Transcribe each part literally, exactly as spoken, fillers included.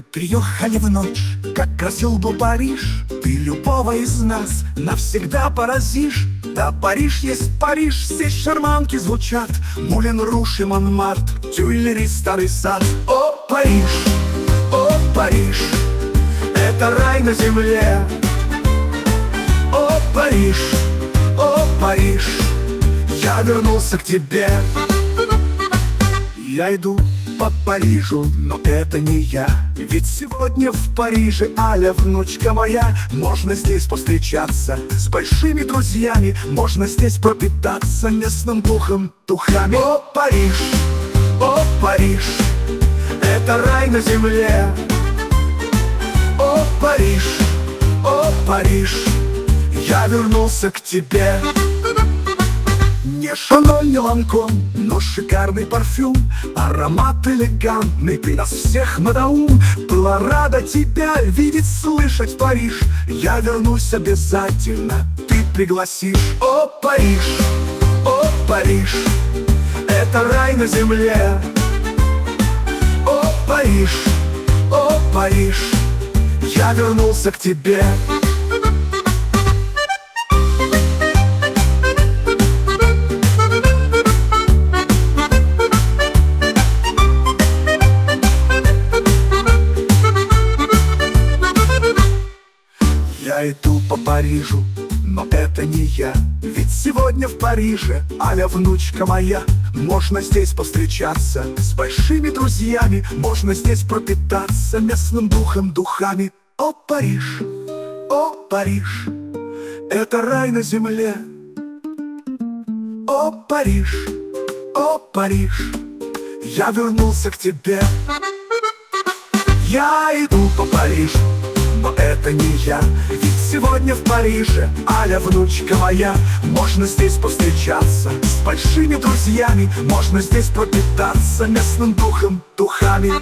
Приехали в ночь, как красил был Париж. Ты любого из нас навсегда поразишь. Да, Париж есть Париж, здесь шарманки звучат. Мулен Руш и Монмарт, Тюильри, Старый сад. О, Париж, о, Париж, это рай на земле. О, Париж, о, Париж, я вернулся к тебе. Я иду по Парижу, но это не я. Ведь сегодня в Париже Аля, внучка моя. Можно здесь повстречаться с большими друзьями. Можно здесь пропитаться местным духом, духами. О, Париж, о, Париж, это рай на земле. О, Париж, о, Париж, я вернулся к тебе. Не Шанель, не Ланком, но шикарный парфюм. Аромат элегантный, ты нас всех надоум. Была рада тебя видеть, слышать, Париж. Я вернусь обязательно, ты пригласишь. О, Париж, о, Париж, это рай на земле. О, Париж, о, Париж, я вернулся к тебе. Я иду по Парижу, но это не я. Ведь сегодня в Париже Аля, внучка моя. Можно здесь повстречаться с большими друзьями. Можно здесь пропитаться местным духом, духами. О, Париж, о, Париж, это рай на земле. О, Париж, о, Париж, я вернулся к тебе. Я иду по Парижу, но это не я. Ведь сегодня в Париже Аля, внучка моя. Можно здесь повстречаться с большими друзьями. Можно здесь пропитаться местным духом, духами.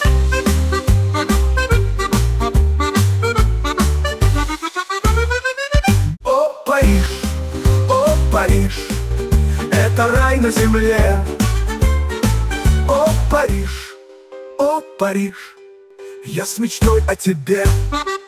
О, Париж, о, Париж, это рай на земле. О, Париж, о, Париж, я с мечтой о тебе.